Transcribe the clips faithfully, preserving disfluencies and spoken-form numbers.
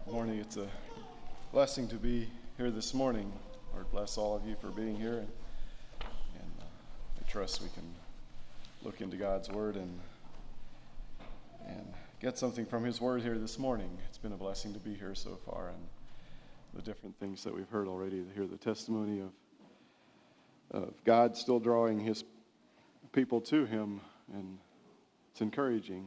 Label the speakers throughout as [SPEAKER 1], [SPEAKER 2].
[SPEAKER 1] Good morning. It's a blessing to be here this morning. Lord bless all of you for being here, and, and uh, I trust we can look into God's Word and and get something from His Word here this morning. It's been a blessing to be here so far, and the different things that we've heard already, to hear the testimony of of God still drawing His people to Him, and it's encouraging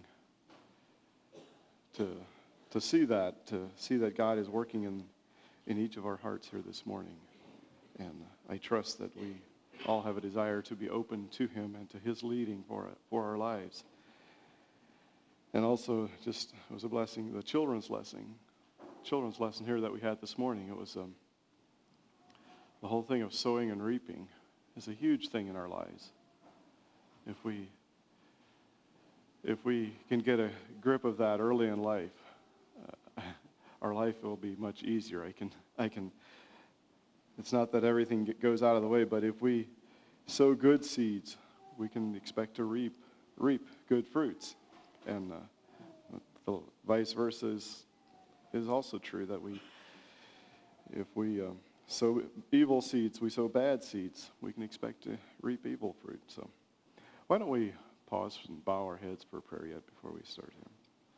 [SPEAKER 1] to to see that, to see that God is working in, in each of our hearts here this morning. And I trust that we all have a desire to be open to Him and to His leading for for our lives. And also, just, it was a blessing, the children's lesson, children's lesson here that we had this morning. It was um, the whole thing of sowing and reaping is a huge thing in our lives. If we if we can get a grip of that early in life, uh, our life will be much easier. I can, I can. It's not that everything get, goes out of the way, but if we sow good seeds, we can expect to reap, reap good fruits, and uh, the vice versa is, is also true. That we, if we uh, sow evil seeds, we sow bad seeds, we can expect to reap evil fruit. So, why don't we pause and bow our heads for prayer yet before we start here?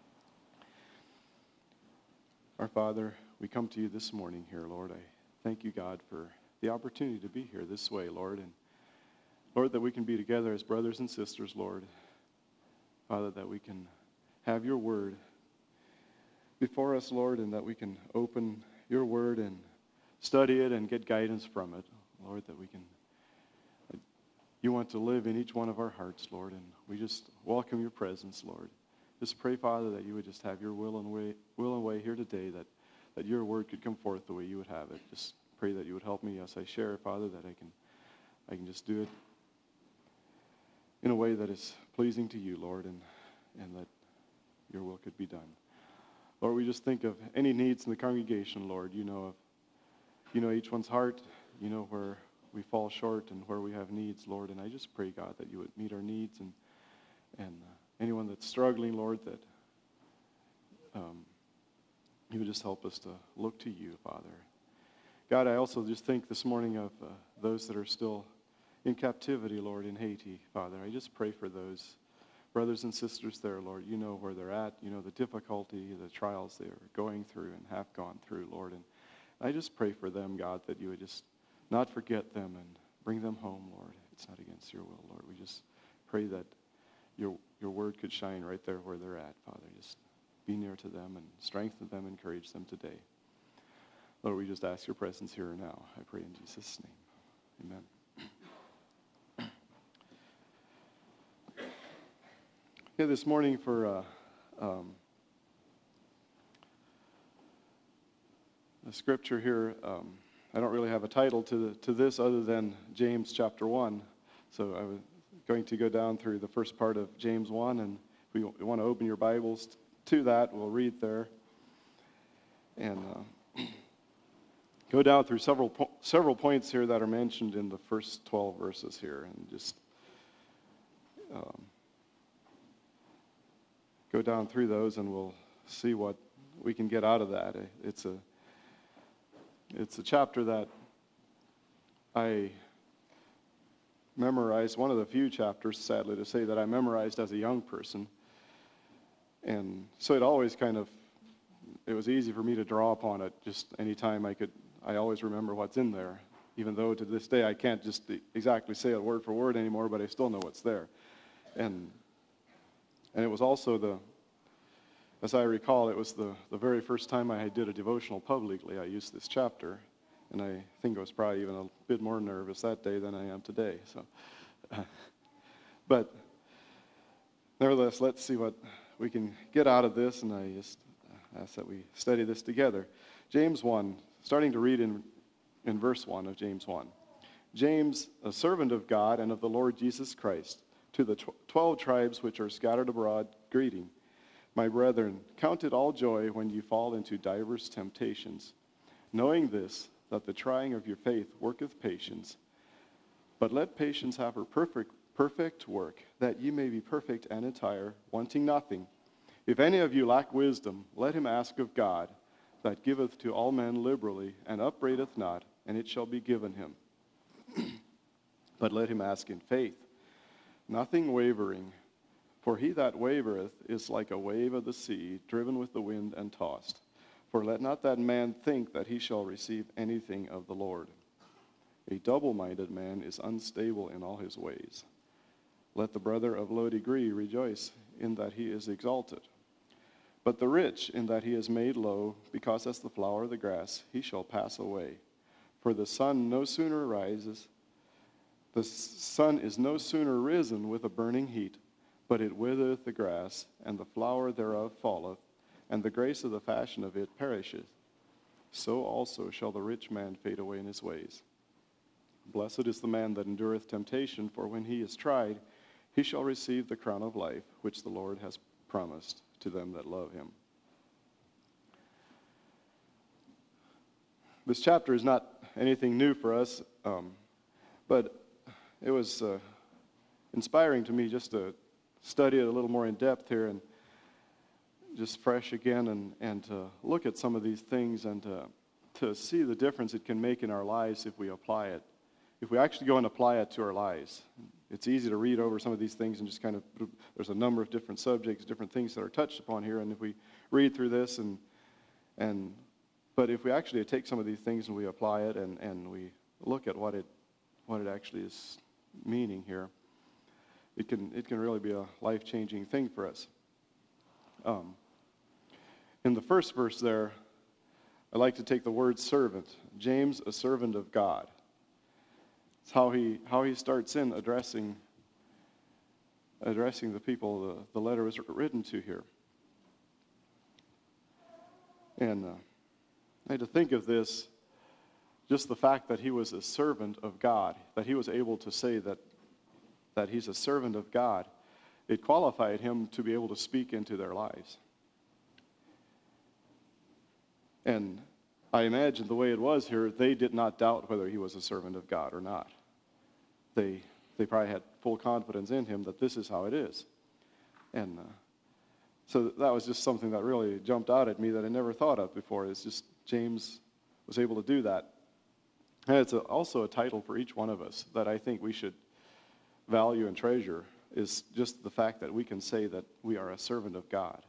[SPEAKER 1] Our Father, we come to you this morning here, Lord. I thank you, God, for the opportunity to be here this way, Lord. And Lord, that we can be together as brothers and sisters, Lord. Father, that we can have your word before us, Lord, and that we can open your word and study it and get guidance from it. Lord, that we can, you want to live in each one of our hearts, Lord, and we just welcome your presence, Lord. Just pray, Father, that you would just have your will and way, will and way here today, that, that your word could come forth the way you would have it. Just pray that you would help me as I share, Father, that I can, I can just do it in a way that is pleasing to you, Lord, and, and that your will could be done. Lord, we just think of any needs in the congregation, Lord. You know of, you know each one's heart. You know where we fall short and where we have needs, Lord. And I just pray, God, that you would meet our needs, and and uh, anyone that's struggling, Lord, that um, you would just help us to look to you, Father. God, I also just think this morning of uh, those that are still in captivity, Lord, in Haiti, Father. I just pray for those brothers and sisters there, Lord. You know where they're at. You know the difficulty, the trials they are going through and have gone through, Lord. And I just pray for them, God, that you would just not forget them and bring them home, Lord. It's not against your will, Lord. We just pray that your your word could shine right there where they're at, Father. Just be near to them and strengthen them, encourage them today. Lord, we just ask your presence here and now. I pray in Jesus' name. Amen. Yeah, this morning for uh, um, the scripture here, um, I don't really have a title to the, to this other than James chapter one. So I was going to go down through the first part of James one, and if you want to open your Bibles to that, we'll read there. And uh, go down through several po- several points here that are mentioned in the first twelve verses here, and just um, go down through those, and we'll see what we can get out of that. It's a it's a chapter that I memorized, one of the few chapters, sadly to say, that I memorized as a young person. And so it always kind of, it was easy for me to draw upon it just any time I could. I always remember what's in there, even though to this day I can't just exactly say it word for word anymore, but I still know what's there. And and it was also the, as I recall, it was the, the very first time I did a devotional publicly. I used this chapter. And I think I was probably even a bit more nervous that day than I am today. So, uh, but nevertheless, let's see what we can get out of this. And I just ask that we study this together. James one, starting to read in, in verse one of James one. James, a servant of God and of the Lord Jesus Christ, to the tw- twelve tribes which are scattered abroad, greeting. My brethren, count it all joy when you fall into divers temptations, knowing this, that the trying of your faith worketh patience. But let patience have her perfect perfect work, that ye may be perfect and entire, wanting nothing. If any of you lack wisdom, let him ask of God, that giveth to all men liberally, and upbraideth not, and it shall be given him. But let him ask in faith, nothing wavering. For he that wavereth is like a wave of the sea, driven with the wind and tossed. For let not that man think that he shall receive anything of the Lord. A double-minded man is unstable in all his ways. Let the brother of low degree rejoice in that he is exalted. But the rich in that he is made low, because as the flower of the grass, he shall pass away. For the sun no sooner rises, the sun is no sooner risen with a burning heat, but it withereth the grass, and the flower thereof falleth, and the grace of the fashion of it perisheth. So also shall the rich man fade away in his ways. Blessed is the man that endureth temptation, for when he is tried, he shall receive the crown of life, which the Lord has promised to them that love him. This chapter is not anything new for us, um, but it was uh, inspiring to me just to study it a little more in depth here and just fresh again and, and to look at some of these things and to, to see the difference it can make in our lives if we apply it. If we actually go and apply it to our lives. It's easy to read over some of these things and just kind of, there's a number of different subjects, different things that are touched upon here, and if we read through this and, and but if we actually take some of these things and we apply it and, and we look at what it, what it actually is meaning here, it can, it can really be a life-changing thing for us. Um, in the first verse there, I like to take the word servant. James, a servant of God. It's how he how he starts in addressing addressing the people the, the letter was written to here. And uh, I had to think of this, just the fact that he was a servant of God, that he was able to say that that he's a servant of God. It qualified him to be able to speak into their lives. And I imagine the way it was here, they did not doubt whether he was a servant of God or not. They they probably had full confidence in him that this is how it is. And uh, so that was just something that really jumped out at me that I never thought of before. It's just James was able to do that. And it's a, also a title for each one of us that I think we should value and treasure, is just the fact that we can say that we are a servant of God.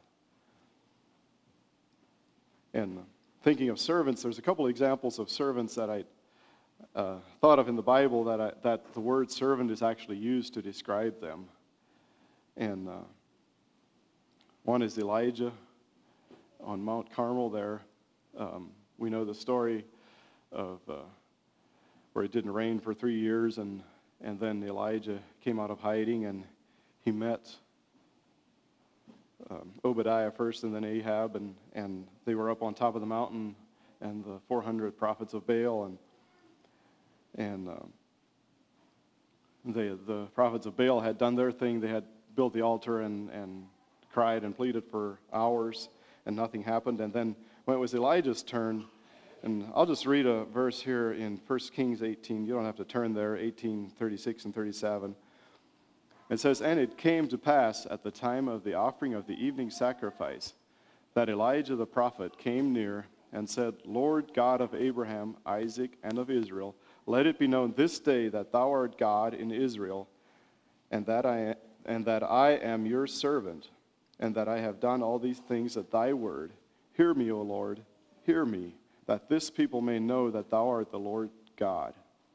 [SPEAKER 1] And thinking of servants, there's a couple examples of servants that I uh, thought of in the Bible that I, that the word servant is actually used to describe them. And uh, one is Elijah on Mount Carmel there. Um, we know the story of uh, where it didn't rain for three years, and, and then Elijah came out of hiding, and he met Um, Obadiah first and then Ahab, and, and they were up on top of the mountain, and the four hundred prophets of Baal, and and uh, they, the prophets of Baal had done their thing. They had built the altar and, and cried and pleaded for hours, and nothing happened. And then when it was Elijah's turn, and I'll just read a verse here in First Kings eighteen. You don't have to turn there, eighteen, thirty-six and thirty-seven. It says, "And it came to pass at the time of the offering of the evening sacrifice that Elijah the prophet came near and said, Lord God of Abraham, Isaac, and of Israel, let it be known this day that thou art God in Israel, and that I and that I am your servant, and that I have done all these things at thy word. Hear me, O Lord, hear me, that this people may know that thou art the Lord God."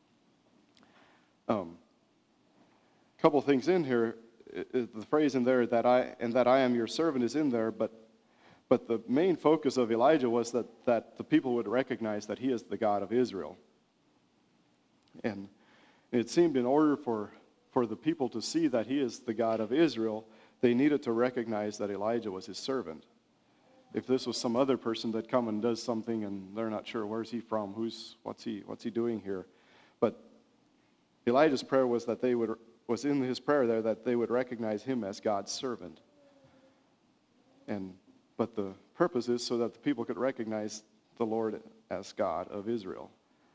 [SPEAKER 1] Um. Couple things in here. The phrase in there that I and that I am your servant is in there, but but the main focus of Elijah was that that the people would recognize that he is the God of Israel. And it seemed in order for for the people to see that he is the God of Israel, they needed to recognize that Elijah was his servant. If this was some other person that come and does something and they're not sure where's he from, who's what's he what's he doing here, but Elijah's prayer was that they would was in his prayer there that they would recognize him as God's servant. And but the purpose is so that the people could recognize the Lord as God of Israel.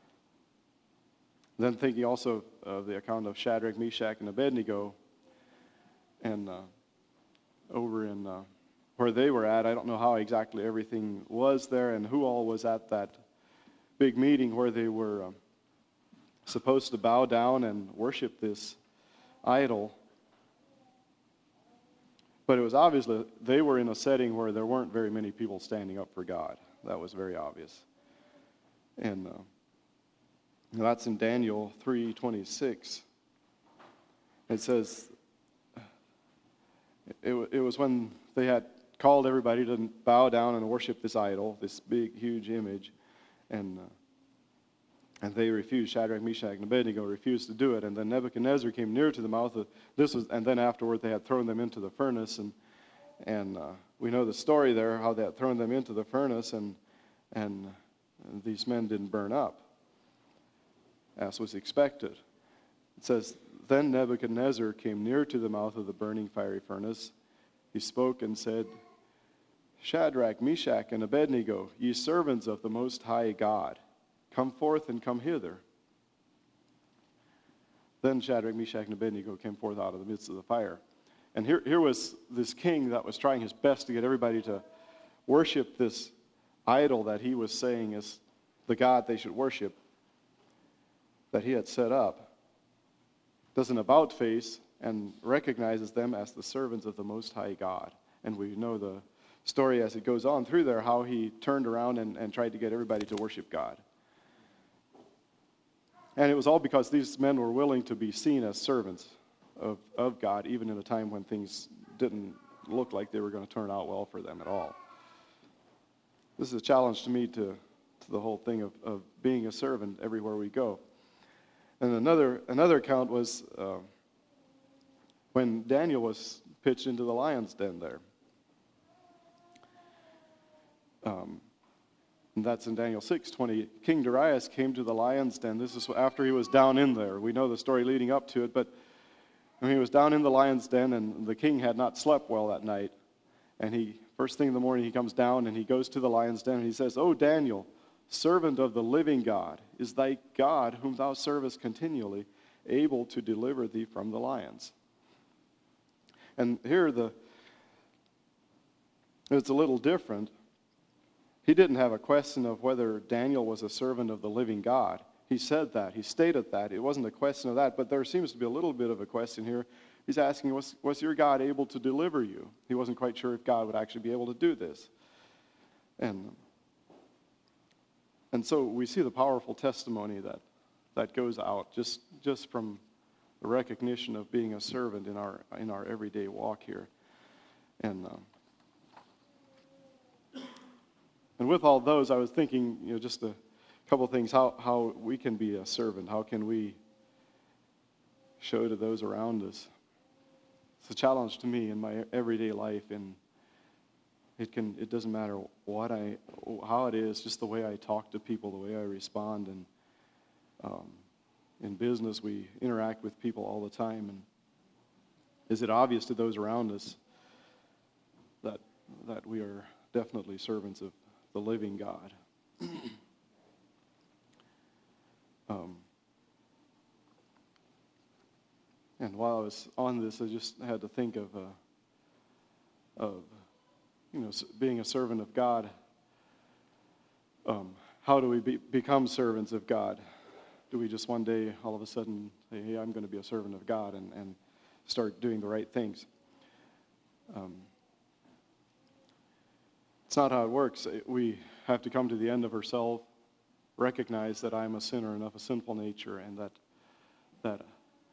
[SPEAKER 1] Then thinking also of the account of Shadrach, Meshach, and Abednego, and uh, over in uh, where they were at. I don't know how exactly everything was there and who all was at that big meeting where they were um, supposed to bow down and worship this idol. But it was obviously they were in a setting where there weren't very many people standing up for God. That was very obvious. And uh, that's in Daniel three twenty-six. It says, it, it was when they had called everybody to bow down and worship this idol, this big, huge image, and uh, and they refused. Shadrach, Meshach, and Abednego refused to do it. And then Nebuchadnezzar came near to the mouth of this was, and then afterward they had thrown them into the furnace, and and uh, we know the story there, how they had thrown them into the furnace, and and these men didn't burn up, as was expected. It says, then Nebuchadnezzar came near to the mouth of the burning fiery furnace. He spoke and said, Shadrach, Meshach, and Abednego, ye servants of the Most High God, come forth and come hither. Then Shadrach, Meshach, and Abednego came forth out of the midst of the fire. And here, here was this king that was trying his best to get everybody to worship this idol that he was saying is the God they should worship, that he had set up. Does an about face and recognizes them as the servants of the Most High God. And we know the story as it goes on through there, how he turned around and, and tried to get everybody to worship God. And it was all because these men were willing to be seen as servants of, of God, even in a time when things didn't look like they were going to turn out well for them at all. This is a challenge to me to, to the whole thing of, of being a servant everywhere we go. And another another account was uh, when Daniel was pitched into the lion's den there. Um, and that's in Daniel six twenty. King Darius came to the lion's den. This is after he was down in there. We know the story leading up to it, but when he was down in the lion's den, and the king had not slept well that night, and he first thing in the morning he comes down and he goes to the lion's den and he says, "O Daniel, servant of the living God, is thy God, whom thou servest continually, able to deliver thee from the lions?" And here the it's a little different. He didn't have a question of whether Daniel was a servant of the living God. He said that. He stated that. It wasn't a question of that, but there seems to be a little bit of a question here. He's asking, was, was your God able to deliver you? He wasn't quite sure if God would actually be able to do this. And And so we see the powerful testimony that, that goes out just, just from the recognition of being a servant in our in our everyday walk here. And um, and with all those, I was thinking, you know, just a couple of things, how, how we can be a servant. How can we show to those around us? It's a challenge to me in my everyday life, and It can. It doesn't matter what I, how it is, just the way I talk to people, the way I respond. And um, in business, we interact with people all the time. And is it obvious to those around us that that we are definitely servants of the living God? um, and while I was on this, I just had to think of uh, of. You know, being a servant of God. Um, how do we be, become servants of God? Do we just one day all of a sudden say, hey, I'm going to be a servant of God, and, and start doing the right things? Um, it's not how it works. We have to come to the end of ourselves, recognize that I'm a sinner and of a sinful nature, and that that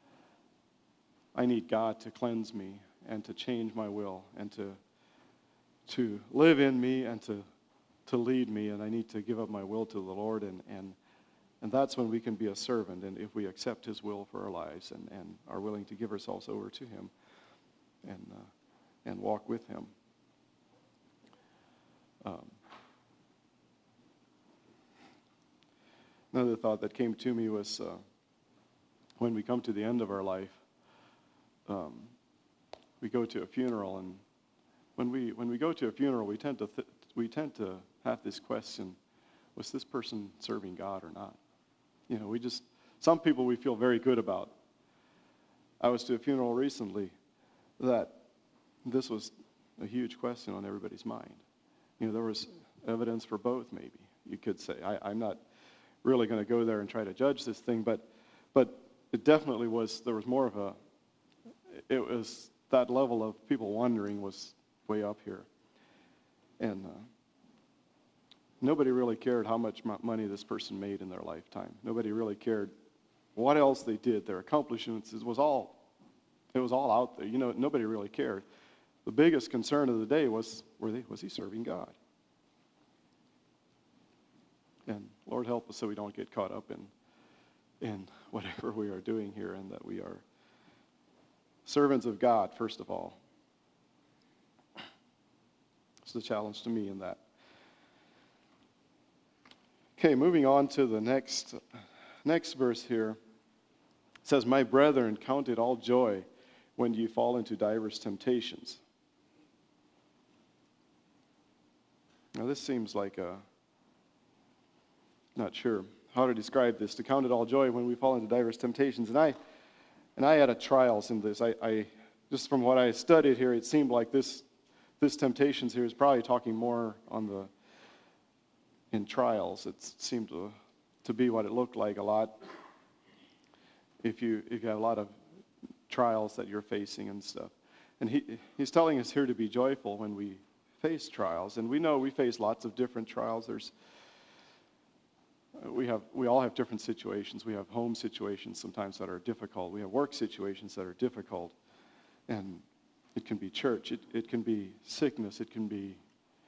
[SPEAKER 1] I need God to cleanse me and to change my will and to to live in me and to, to lead me, and I need to give up my will to the Lord, and, and, and that's when we can be a servant, and if we accept His will for our lives and, and are willing to give ourselves over to Him and, uh, and walk with Him. Um, another thought that came to me was uh, when we come to the end of our life, um, we go to a funeral, and When we when we go to a funeral, we tend to th- we tend to have this question: was this person serving God or not? You know, we just some people we feel very good about. I was to a funeral recently that this was a huge question on everybody's mind. You know, there was evidence for both, maybe, you could say. I, I'm not really going to go there and try to judge this thing, but but it definitely was, there was more of a, it was, that level of people wondering was way up here. And uh, nobody really cared how much money this person made in their lifetime. Nobody really cared what else they did. Their accomplishments, it was all, it was all out there. You know, nobody really cared. The biggest concern of the day was, were they, was he serving God? And Lord help us so we don't get caught up in, in whatever we are doing here, and that we are servants of God, first of all. It's the challenge to me in that. Okay, moving on to the next, next verse here. It says, "My brethren, count it all joy when you fall into diverse temptations." Now this seems like a, not sure how to describe this, to count it all joy when we fall into diverse temptations. And I and I had a trials in this. I, I just from what I studied here, it seemed like this this temptations here is probably talking more on the in trials. It seemed to to be what it looked like a lot. If you if you have a lot of trials that you're facing and stuff. And he he's telling us here to be joyful when we face trials. And we know we face lots of different trials. There's we have we all have different situations. We have home situations sometimes that are difficult. We have work situations that are difficult. And it can be church. It it can be sickness. It can be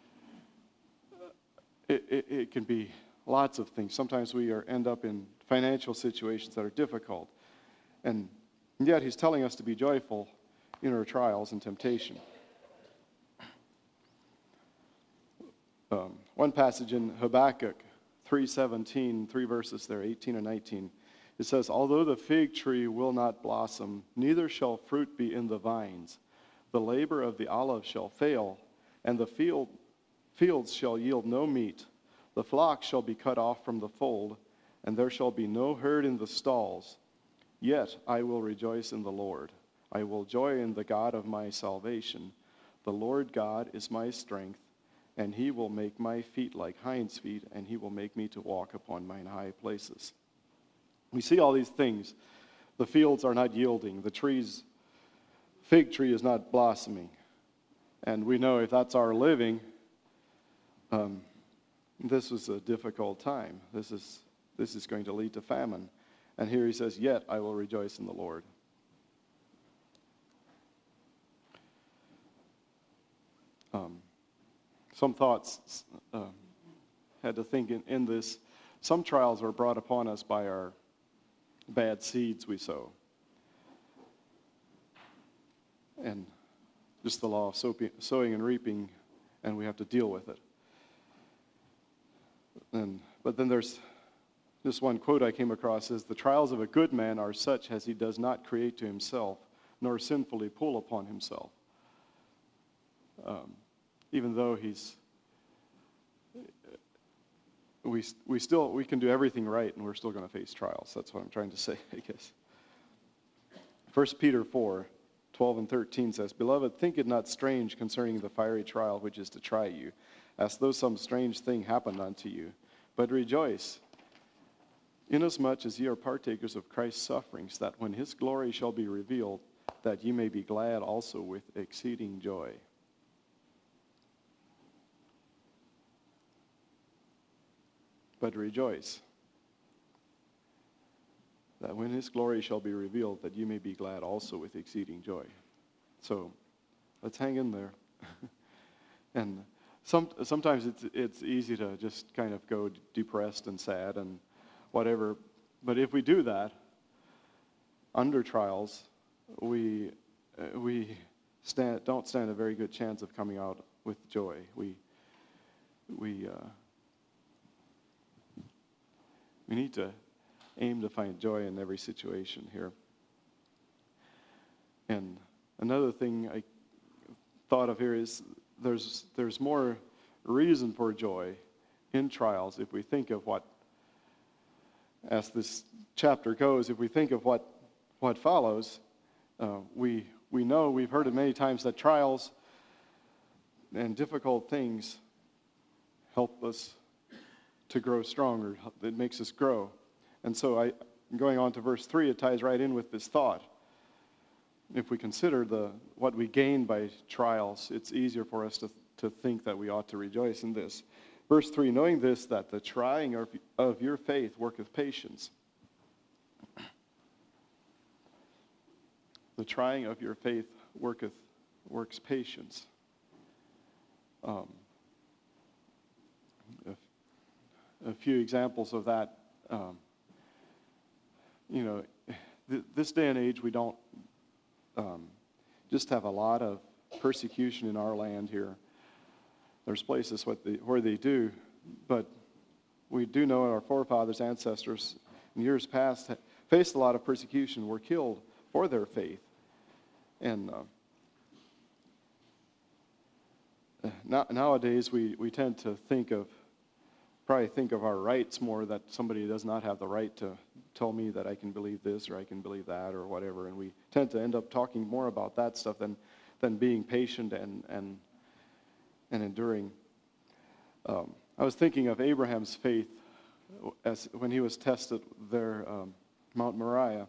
[SPEAKER 1] it, it, it can be lots of things. Sometimes we are end up in financial situations that are difficult. And yet he's telling us to be joyful in our trials and temptation. Um, one passage in Habakkuk three seventeen, three verses there, eighteen and nineteen, it says, "Although the fig tree will not blossom, neither shall fruit be in the vines. The labor of the olive shall fail, and the field, fields shall yield no meat. The flock shall be cut off from the fold, and there shall be no herd in the stalls. Yet I will rejoice in the Lord. I will joy in the God of my salvation. The Lord God is my strength, and he will make my feet like hinds' feet, and he will make me to walk upon mine high places." We see all these things. The fields are not yielding. The trees, fig tree is not blossoming. And we know if that's our living, um, this is a difficult time. This is this is going to lead to famine. And here he says, "Yet I will rejoice in the Lord." Um, some thoughts uh, had to think in, in this. Some trials are brought upon us by our bad seeds we sow. And just the law of sowing and reaping, and we have to deal with it. And but then there's this one quote I came across is, "The trials of a good man are such as he does not create to himself, nor sinfully pull upon himself." Um, even though he's, we we still we can do everything right, and we're still going to face trials. That's what I'm trying to say, I guess. First Peter four, twelve and thirteen says, "Beloved, think it not strange concerning the fiery trial which is to try you, as though some strange thing happened unto you. But rejoice, inasmuch as ye are partakers of Christ's sufferings, that when his glory shall be revealed, that ye may be glad also with exceeding joy." But rejoice, that when his glory shall be revealed, that you may be glad also with exceeding joy. So let's hang in there. And some, sometimes it's it's easy to just kind of go depressed and sad and whatever. But if we do that under trials, we uh, we stand, don't stand a very good chance of coming out with joy. We we uh, we need to aim to find joy in every situation here. And another thing I thought of here is there's there's more reason for joy in trials if we think of what, as this chapter goes, if we think of what what follows. Uh, we we know, we've heard it many times, that trials and difficult things help us to grow stronger. It makes us grow. And so I, going on to verse three, it ties right in with this thought. If we consider the what we gain by trials, it's easier for us to, to think that we ought to rejoice in this. Verse three, knowing this, that the trying of, of your faith worketh patience. The trying of your faith worketh works patience. Um, a, a few examples of that. Um, you know, th- this day and age, we don't um, just have a lot of persecution in our land here. There's places what they, where they do, but we do know our forefathers, ancestors, in years past, faced a lot of persecution, were killed for their faith. And uh, now, nowadays, we, we tend to think of, probably think of our rights more, that somebody does not have the right to tell me that I can believe this or I can believe that or whatever. And we tend to end up talking more about that stuff than, than being patient and, and, and enduring. Um, I was thinking of Abraham's faith as when he was tested there, um, Mount Moriah.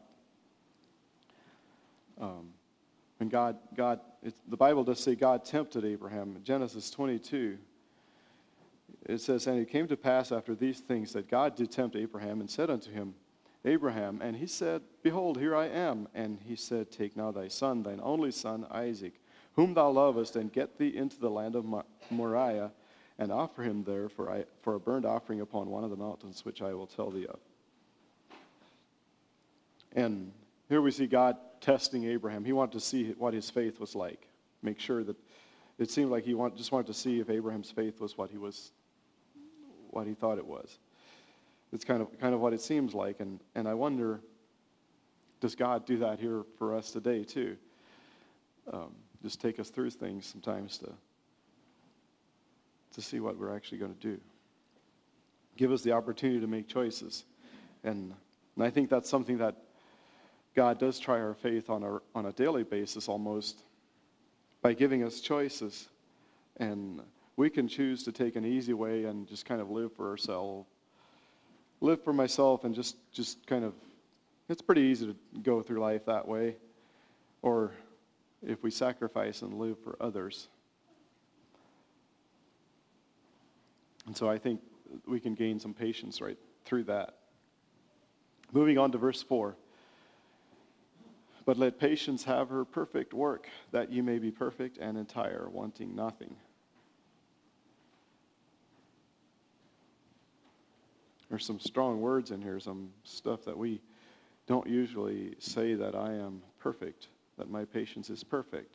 [SPEAKER 1] Um, When God, God, it, the Bible does say God tempted Abraham. In Genesis twenty-two, it says, and it came to pass after these things that God did tempt Abraham and said unto him, Abraham, and he said, Behold, here I am. And he said, Take now thy son, thine only son, Isaac, whom thou lovest, and get thee into the land of Moriah, and offer him there for, I, for a burnt offering upon one of the mountains, which I will tell thee of. And here we see God testing Abraham. He wanted to see what his faith was like. Make sure that it seemed like he want, just wanted to see if Abraham's faith was what he was, what he thought it was. It's kind of kind of what it seems like, and, and I wonder, does God do that here for us today too? Um, just take us through things sometimes to to see what we're actually going to do. Give us the opportunity to make choices, and and I think that's something that God does try our faith on a, on a daily basis almost, by giving us choices. And we can choose to take an easy way and just kind of live for ourselves. Live for myself and just, just kind of, it's pretty easy to go through life that way. Or if we sacrifice and live for others. And so I think we can gain some patience right through that. Moving on to verse four. But let patience have her perfect work, that ye may be perfect and entire, wanting nothing. There's some strong words in here, some stuff that we don't usually say, that I am perfect, that my patience is perfect.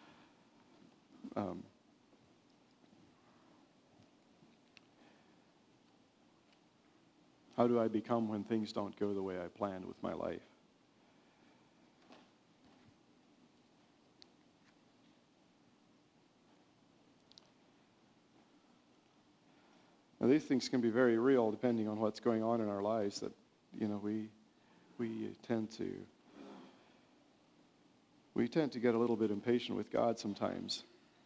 [SPEAKER 1] Um, how do I become when things don't go the way I planned with my life? Now, these things can be very real depending on what's going on in our lives, that, you know, we we tend to we tend to get a little bit impatient with God sometimes.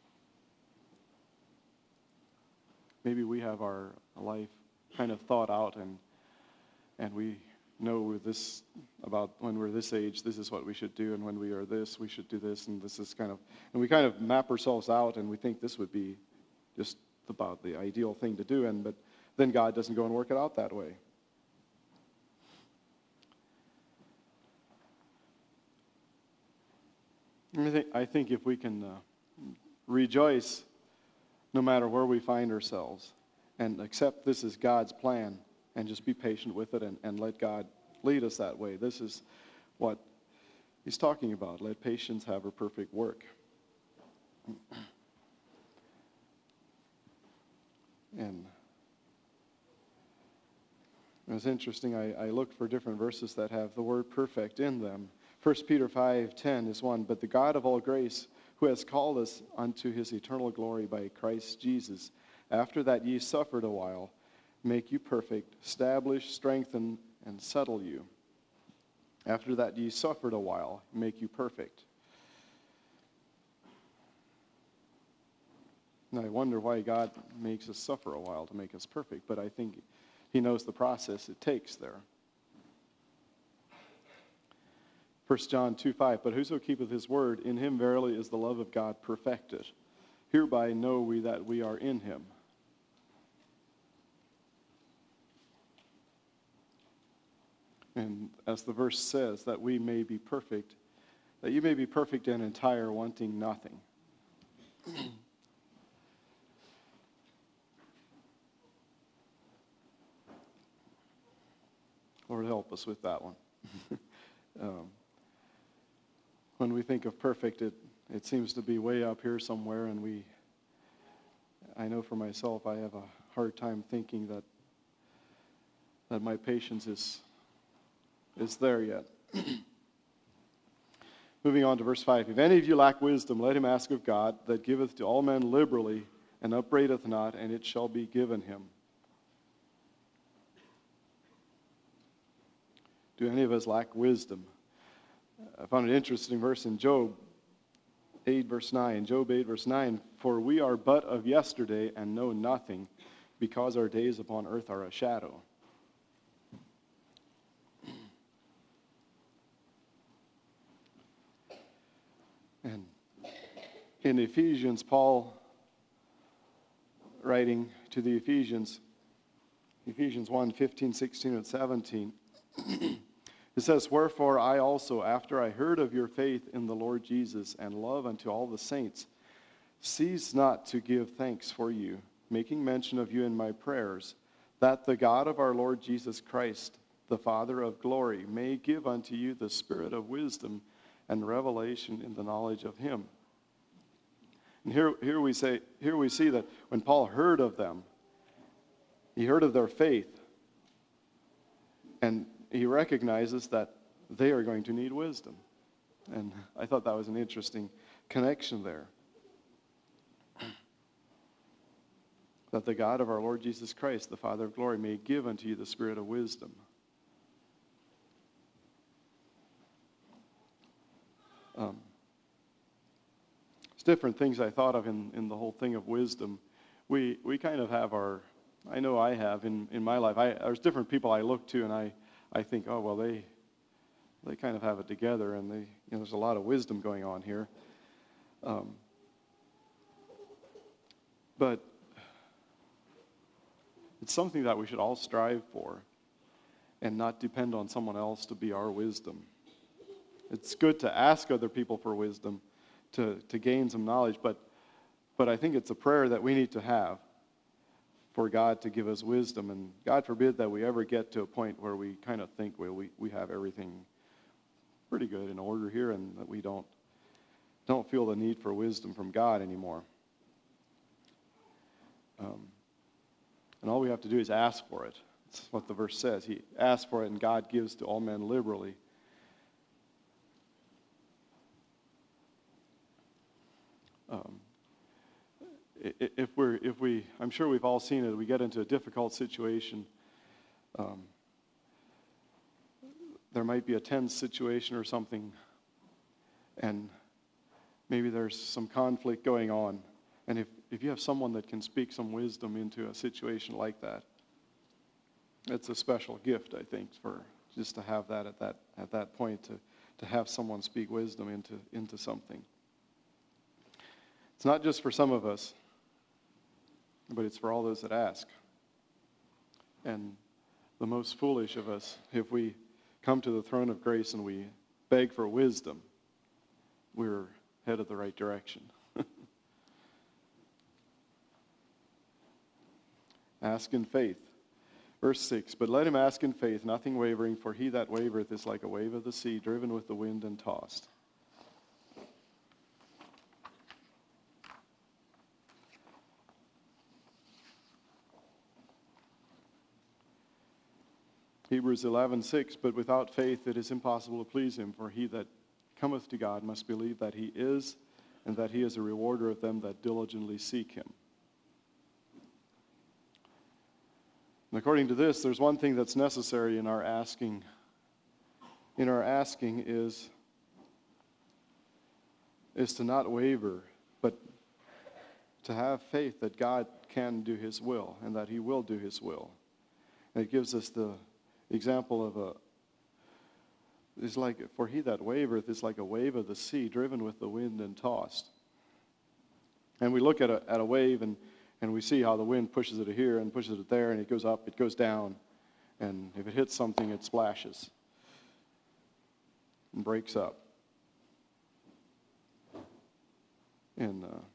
[SPEAKER 1] Maybe we have our life kind of thought out, and and we know this about when we're this age, this is what we should do, and when we are this, we should do this, and this is kind of, and we kind of map ourselves out, and we think this would be just about the ideal thing to do, and but then God doesn't go and work it out that way. I think, I think if we can uh, rejoice no matter where we find ourselves, and accept this is God's plan, and just be patient with it, and, and let God lead us that way. This is what he's talking about. Let patience have her perfect work. And it was interesting, I, I looked for different verses that have the word perfect in them. First Peter five ten is one, but the God of all grace, who has called us unto his eternal glory by Christ Jesus, after that ye suffered a while, make you perfect, establish, strengthen, and settle you. After that ye suffered a while, make you perfect. And I wonder why God makes us suffer a while to make us perfect, but I think he knows the process it takes there. First John two five, but whoso keepeth his word, in him verily is the love of God perfected. Hereby know we that we are in him. And as the verse says, that we may be perfect, that you may be perfect and entire, wanting nothing. Lord, help us with that one. um, when we think of perfect, it, it seems to be way up here somewhere, and we, I know for myself, I have a hard time thinking that that my patience is is there yet. Moving on to verse five. If any of you lack wisdom, let him ask of God, that giveth to all men liberally, and upbraideth not, and it shall be given him. Do any of us lack wisdom? I found an interesting verse in Job eight, verse nine. Job eight, verse nine. For we are but of yesterday, and know nothing, because our days upon earth are a shadow. And in Ephesians, Paul, writing to the Ephesians, Ephesians one, fifteen, sixteen, and seventeen, it says, wherefore I also, after I heard of your faith in the Lord Jesus and love unto all the saints, cease not to give thanks for you, making mention of you in my prayers, that the God of our Lord Jesus Christ, the Father of glory, may give unto you the spirit of wisdom and revelation in the knowledge of him. And here, here we say, here we see that when Paul heard of them, he heard of their faith, and he recognizes that they are going to need wisdom. And I thought that was an interesting connection there. That the God of our Lord Jesus Christ, the Father of glory, may give unto you the spirit of wisdom. Um, it's different things I thought of in, in the whole thing of wisdom. We we kind of have our, I know I have in, in my life, I, there's different people I look to and I, I think, oh, well, they they kind of have it together, and they, you know, there's a lot of wisdom going on here. Um, but it's something that we should all strive for and not depend on someone else to be our wisdom. It's good to ask other people for wisdom, to, to gain some knowledge, but but I think it's a prayer that we need to have for God to give us wisdom. And God forbid that we ever get to a point where we kind of think, well, we, we have everything pretty good in order here, and that we don't don't feel the need for wisdom from God anymore. Um, and all we have to do is ask for it. That's what the verse says. He asks for it, and God gives to all men liberally. Um, if we're, if we, I'm sure we've all seen it, we get into a difficult situation. Um, there might be a tense situation or something, and maybe there's some conflict going on. And if, if you have someone that can speak some wisdom into a situation like that, it's a special gift, I think, for just to have that at that at that point, to, to have someone speak wisdom into, into something. It's not just for some of us, but it's for all those that ask. And the most foolish of us, if we come to the throne of grace and we beg for wisdom, we're headed the right direction. Ask in faith. Verse six, but let him ask in faith, nothing wavering, for he that wavereth is like a wave of the sea, driven with the wind and tossed. Hebrews eleven six, but without faith it is impossible to please him, for he that cometh to God must believe that he is, and that he is a rewarder of them that diligently seek him. And according to this, there's one thing that's necessary in our asking. In our asking is, is to not waver, but to have faith that God can do his will and that he will do his will. And it gives us the example of a, it's like, for he that wavereth is like a wave of the sea, driven with the wind and tossed. And we look at a, at a wave and, and we see how the wind pushes it here and pushes it there, and it goes up, it goes down. And if it hits something, it splashes and breaks up. And uh,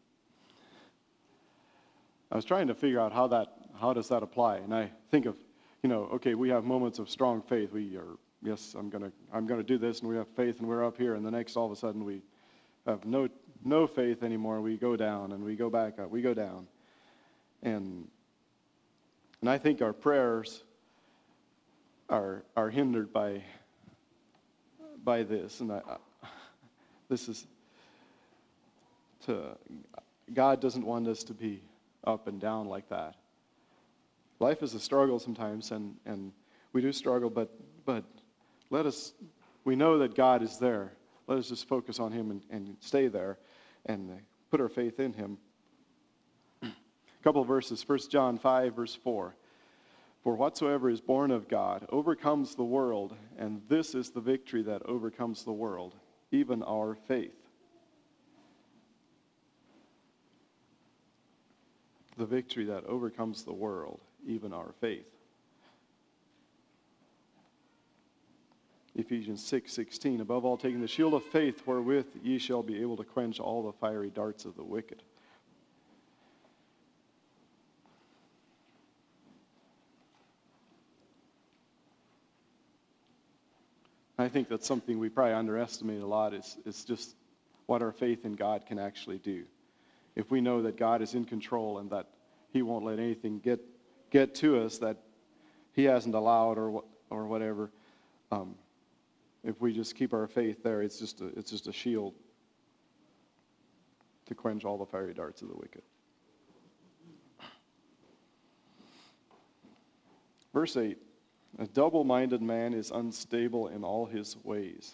[SPEAKER 1] I was trying to figure out how that, how does that apply? And I think of, you know, okay, we have moments of strong faith. We are, yes, I'm gonna, I'm gonna do this, and we have faith, and we're up here. And the next, all of a sudden, we have no, no faith anymore. We go down, and we go back up. We go down, and and I think our prayers are are hindered by by this. And I, this is to God doesn't want us to be up and down like that. Life is a struggle sometimes, and, and we do struggle, but but let us, we know that God is there. Let us just focus on him and, and stay there and put our faith in him. A couple of verses, First John five, verse four. For whatsoever is born of God overcomes the world, and this is the victory that overcomes the world, even our faith. The victory that overcomes the world, even our faith. Ephesians six sixteen, above all taking the shield of faith, wherewith ye shall be able to quench all the fiery darts of the wicked. I think that's something we probably underestimate a lot, is, is just what our faith in God can actually do. If we know that God is in control and that he won't let anything get get to us that he hasn't allowed or or whatever, um, if we just keep our faith there, it's just a, it's just a shield to quench all the fiery darts of the wicked. Verse eight, a double-minded man is unstable in all his ways.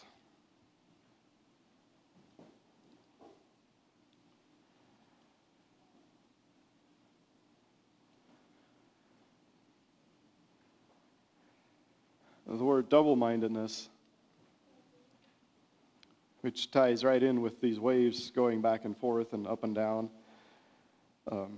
[SPEAKER 1] The word double-mindedness, which ties right in with these waves going back and forth and up and down. Um,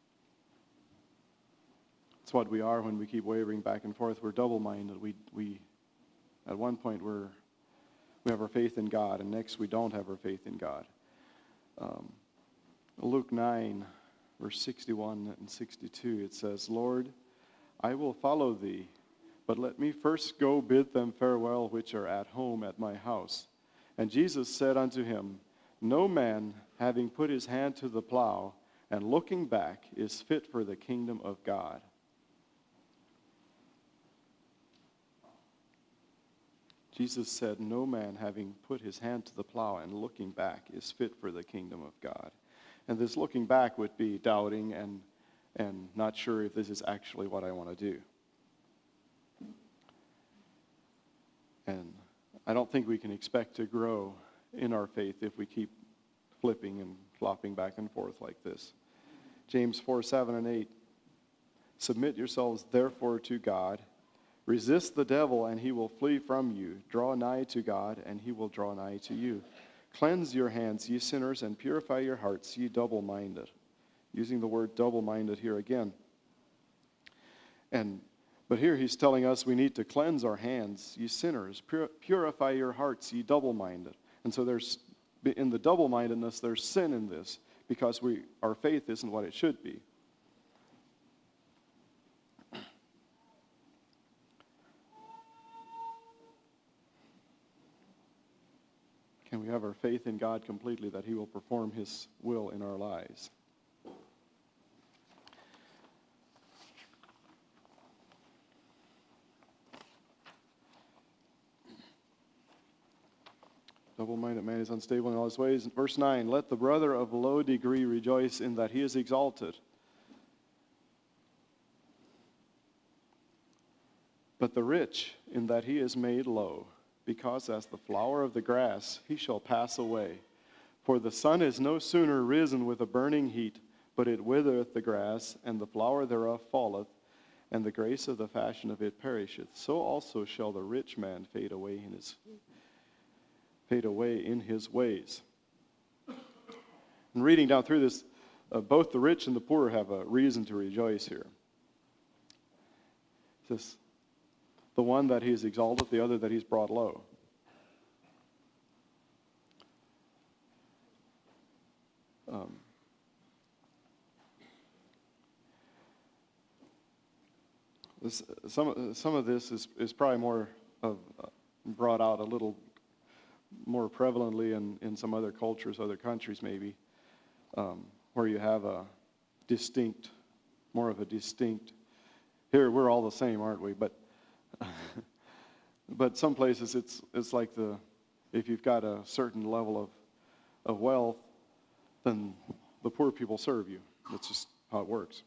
[SPEAKER 1] it's what we are when we keep wavering back and forth. We're double-minded. We, we, at one point, we're, we have our faith in God, and next we don't have our faith in God. Um, Luke nine, verse sixty-one and sixty-two, it says, Lord, I will follow thee, but let me first go bid them farewell which are at home at my house. And Jesus said unto him, no man, having put his hand to the plow, and looking back, is fit for the kingdom of God. Jesus said, no man, having put his hand to the plow and looking back, is fit for the kingdom of God. And this looking back would be doubting and, and not sure if this is actually what I want to do. And I don't think we can expect to grow in our faith if we keep flipping and flopping back and forth like this. James four, seven and eight. Submit yourselves therefore to God. Resist the devil and he will flee from you. Draw nigh to God and he will draw nigh to you. Cleanse your hands, ye sinners, and purify your hearts, ye double-minded. Using the word double-minded here again. And But here he's telling us we need to cleanse our hands, ye sinners. Pur- purify your hearts, ye double-minded. And so there's, in the double-mindedness, there's sin in this, because we our faith isn't what it should be. Can we have our faith in God completely, that he will perform his will in our lives? Double-minded man is unstable in all his ways. Verse nine, let the brother of low degree rejoice in that he is exalted, but the rich in that he is made low, because as the flower of the grass he shall pass away. For the sun is no sooner risen with a burning heat, but it withereth the grass, and the flower thereof falleth, and the grace of the fashion of it perisheth. So also shall the rich man fade away in his fade away in his ways. And reading down through this, uh, both the rich and the poor have a reason to rejoice here. It says, the one that he has exalted, the other that he's brought low. Um, this, some some of this is, is probably more of uh, brought out a little more prevalently in, in some other cultures, other countries maybe, um, where you have a distinct, more of a distinct. Here we're all the same, aren't we? But but some places it's it's like the if you've got a certain level of of wealth, then the poor people serve you. That's just how it works.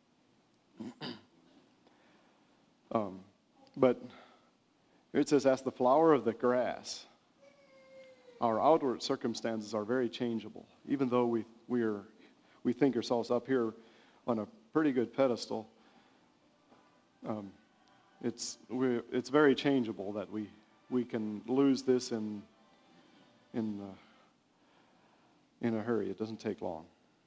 [SPEAKER 1] um, but it says, as the flower of the grass, our outward circumstances are very changeable. Even though we we are we think ourselves up here on a pretty good pedestal, um, it's we it's very changeable. That we we can lose this in in. Uh, in a hurry. It doesn't take long.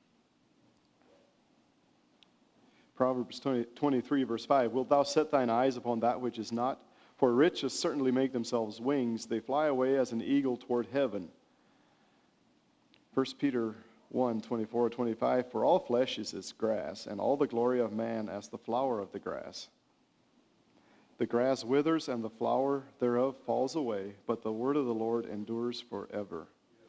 [SPEAKER 1] Proverbs twenty, twenty-three, verse five, wilt thou set thine eyes upon that which is not? For riches certainly make themselves wings. They fly away as an eagle toward heaven. First Peter one, twenty-four, twenty-five, for all flesh is as grass, and all the glory of man as the flower of the grass. The grass withers, and the flower thereof falls away, but the word of the Lord endures forever.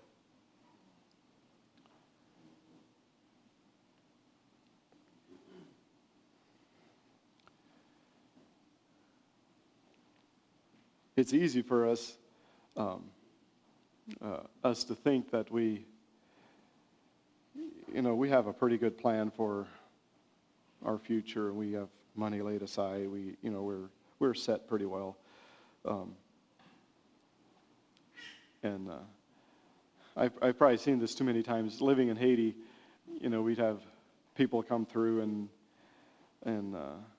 [SPEAKER 1] It's easy for us, um, uh, us to think that we, you know, we have a pretty good plan for our future. We have money laid aside. We, you know, we're we're set pretty well. Um, and uh, I've I've probably seen this too many times. Living in Haiti, you know, we'd have people come through and and. Uh,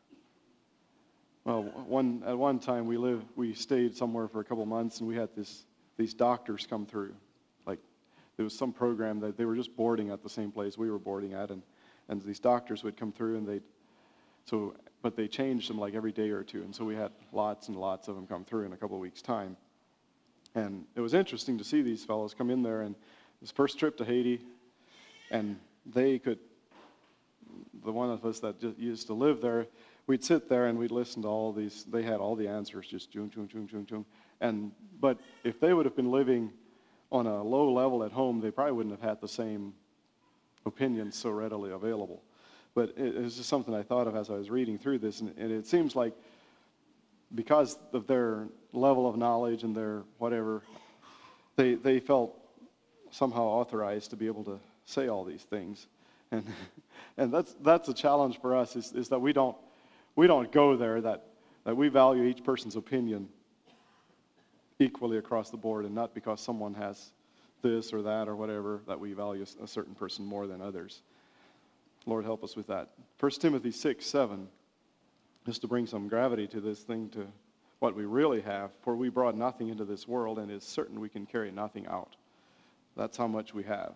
[SPEAKER 1] Well, one at one time we lived, we stayed somewhere for a couple months, and we had this these doctors come through. Like there was some program that they were just boarding at the same place we were boarding at, and, and these doctors would come through, and they so but they changed them like every day or two, and so we had lots and lots of them come through in a couple of weeks' time. And it was interesting to see these fellows come in there, and this first trip to Haiti, and they could. The one of us that just used to live there. We'd sit there and we'd listen to all these. They had all the answers, just chung, chung, chung, chung, chung. And but if they would have been living on a low level at home, they probably wouldn't have had the same opinions so readily available. But it, it was just something I thought of as I was reading through this, and, and it seems like because of their level of knowledge and their whatever, they they felt somehow authorized to be able to say all these things, and and that's that's a challenge for us is is that we don't. We don't go there, that, that we value each person's opinion equally across the board, and not because someone has this or that or whatever, that we value a certain person more than others. Lord, help us with that. First Timothy six, seven, just to bring some gravity to this thing, to what we really have. For we brought nothing into this world, and it is certain we can carry nothing out. That's how much we have.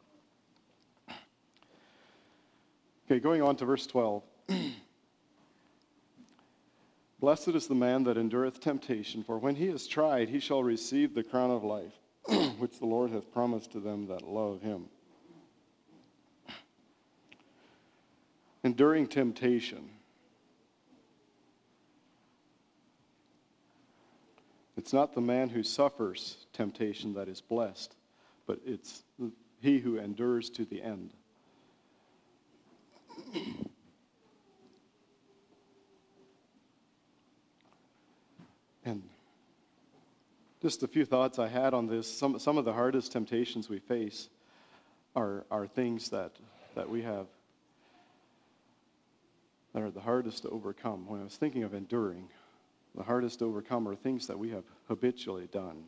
[SPEAKER 1] Okay, going on to verse twelve. Blessed is the man that endureth temptation, for when he is tried, he shall receive the crown of life, which the Lord hath promised to them that love him. Enduring temptation. It's not the man who suffers temptation that is blessed, but it's he who endures to the end. And just a few thoughts I had on this. Some some of the hardest temptations we face are are things that that we have that are the hardest to overcome. When I was thinking of enduring, the hardest to overcome are things that we have habitually done,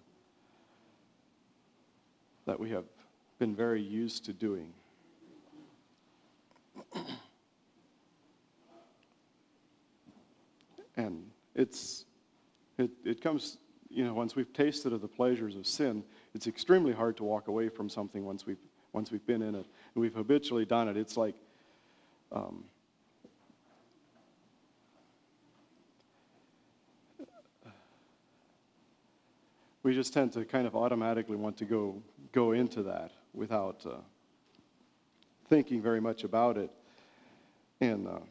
[SPEAKER 1] that we have been very used to doing. And it's it, it comes, you know, once we've tasted of the pleasures of sin, it's extremely hard to walk away from something once we've once we've been in it and we've habitually done it. It's like um, we just tend to kind of automatically want to go go into that without uh, thinking very much about it. And uh,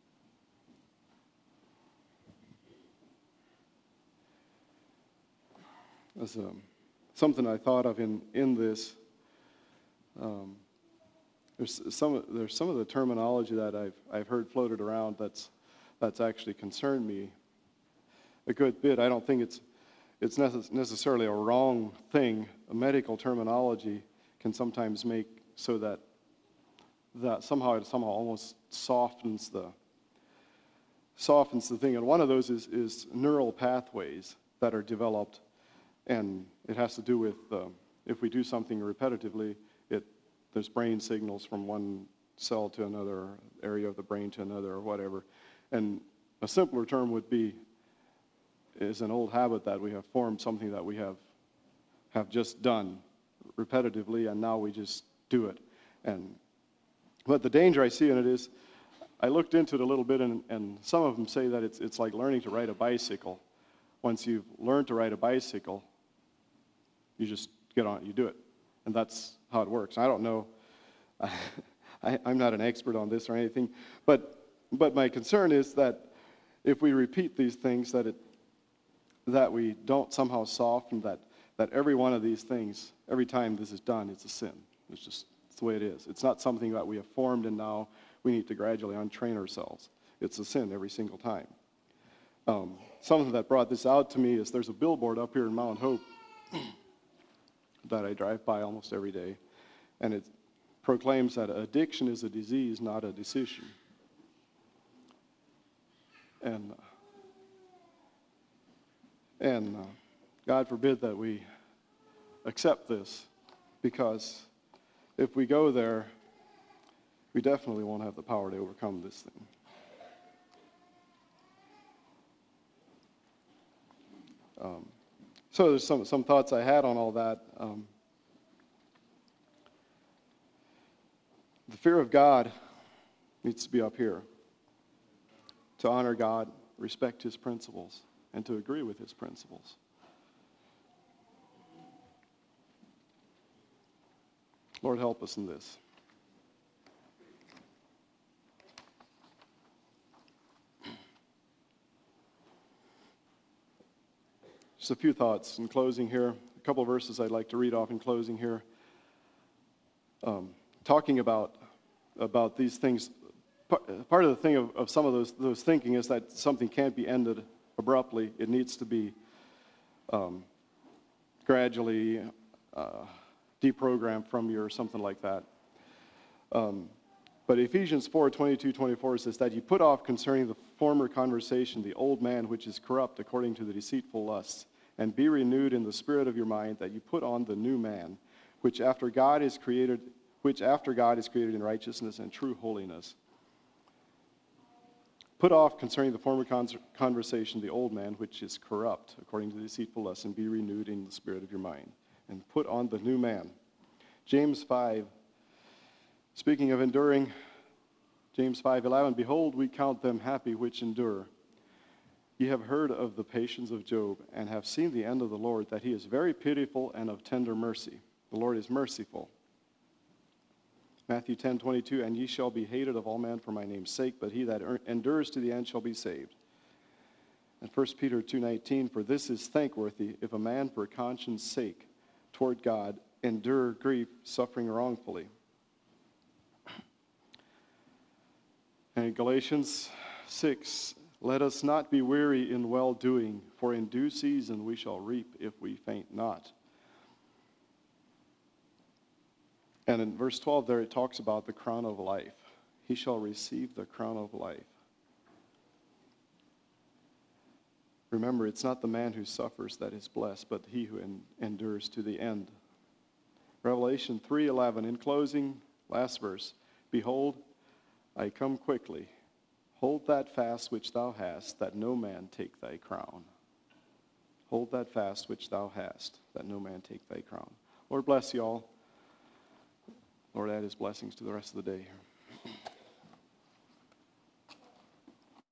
[SPEAKER 1] as um, something I thought of in in this, um, there's some there's some of the terminology that I've I've heard floated around that's that's actually concerned me a good bit. I don't think it's it's necess- necessarily a wrong thing. A medical terminology can sometimes make so that that somehow it somehow almost softens the softens the thing. And one of those is is neural pathways that are developed, and it has to do with uh, if we do something repetitively, it there's brain signals from one cell to another, area of the brain to another, or whatever. And a simpler term would be is an old habit that we have formed, something that we have have just done repetitively, and now we just do it. And but the danger I see in it is, I looked into it a little bit, and, and some of them say that it's it's like learning to ride a bicycle. Once you've learned to ride a bicycle, you just get on it, you do it, and that's how it works. I don't know, I, I'm not an expert on this or anything, but but my concern is that if we repeat these things, that it that we don't somehow soften that that every one of these things, every time this is done, it's a sin. It's just it's the way it is. It's not something that we have formed and now we need to gradually untrain ourselves. It's a sin every single time. Um, something that brought this out to me is there's a billboard up here in Mount Hope that I drive by almost every day, and it proclaims that addiction is a disease, not a decision. And and uh, God forbid that we accept this, because if we go there, we definitely won't have the power to overcome this thing. Um, so there's some, some thoughts I had on all that. Um, the fear of God needs to be up here. To honor God, respect His principles, and to agree with His principles. Lord, help us in this. Just a few thoughts in closing here. A couple of verses I'd like to read off in closing here. Um, talking about about these things. Part of the thing of, of some of those those thinking is that something can't be ended abruptly. It needs to be um, gradually uh, deprogrammed from you or something like that. Um, but Ephesians four, twenty-two, twenty-four says that you put off concerning the former conversation the old man which is corrupt according to the deceitful lusts, and be renewed in the spirit of your mind, that you put on the new man, which after God is created, which after God is created in righteousness and true holiness. Put off concerning the former conversation the old man which is corrupt according to the deceitful lusts, and be renewed in the spirit of your mind, and put on the new man. James five, speaking of enduring, James five eleven, behold, we count them happy which endure. Ye have heard of the patience of Job, and have seen the end of the Lord, that he is very pitiful and of tender mercy. The Lord is merciful. Matthew ten, twenty-two, and ye shall be hated of all men for my name's sake, but he that endures to the end shall be saved. And First Peter two, nineteen, for this is thankworthy, if a man for conscience sake toward God endure grief, suffering wrongfully. And in Galatians six, let us not be weary in well-doing, for in due season we shall reap if we faint not. And in verse twelve there it talks about the crown of life. He shall receive the crown of life. Remember, it's not the man who suffers that is blessed, but he who en- endures to the end. Revelation three eleven, in closing, last verse, behold, I come quickly. Hold that fast which thou hast, that no man take thy crown. Hold that fast which thou hast, that no man take thy crown. Lord, bless you all. Lord, add his blessings to the rest of the day.